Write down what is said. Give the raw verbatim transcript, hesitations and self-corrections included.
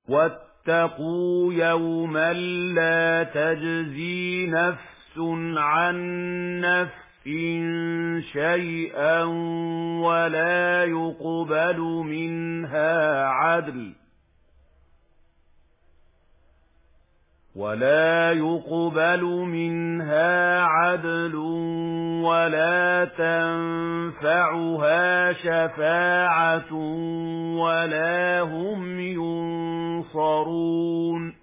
وَاتَّقُوا يَوْمًا لَّا تَجْزِي نَفْسٌ عَن نَّفْسٍ شَيْئًا وَلَا يُقْبَلُ مِنْهَا عَدْلٌ وَلَا يُقْبَلُ مِنْهَا عَدْلٌ وَلَا تَنفَعُهَا شَفَاعَةٌ وَلَا هُمْ يُنصَرُونَ